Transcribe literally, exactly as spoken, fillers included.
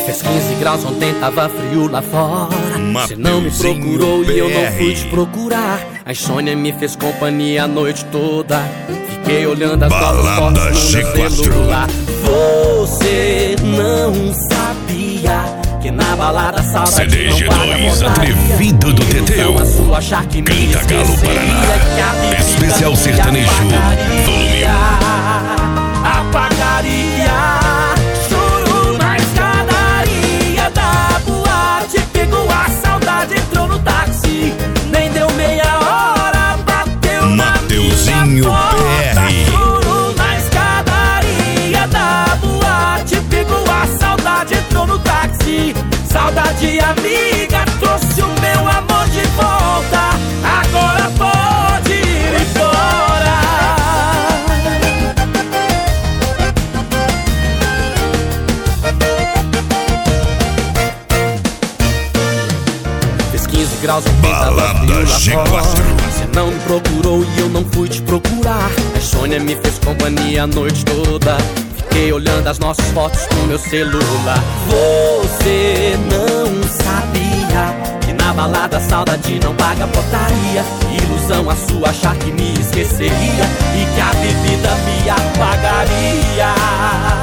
Fez quinze graus ontem, tava frio lá fora. Você não me Mateuzinho procurou e eu não B R. fui te procurar. A insônia me fez companhia a noite toda. Fiquei olhando as novas Balada fotos no G meu quatro. celular. Você não sabia que na balada saudade C D G não paga dois, portaria. atrevido do Teteu. Ilusão a sua achar que me Canta Galo esqueceria, Paraná. que a bebida Especial me sertanejo, apagaria, volume apagaria. Choro na escadaria da boate. Pegou a saudade, entrou no táxi. Nem deu meia hora, bateu na Mateuzinho minha porta. B R. Choro na escadaria da boate. Pegou a saudade, entrou no táxi. Saudade amiga, trouxe o meu amor de volta. Agora pode ir embora. Fez quinze graus, ontem tava Balada frio lá G fora. quatro. Você não me procurou e eu não fui te procurar. A insônia me fez companhia a noite toda. Fiquei olhando as nossas fotos no meu celular. Você não sabia que na balada a saudade não paga portaria. Ilusão a sua achar que me esqueceria e que a bebida me apagaria.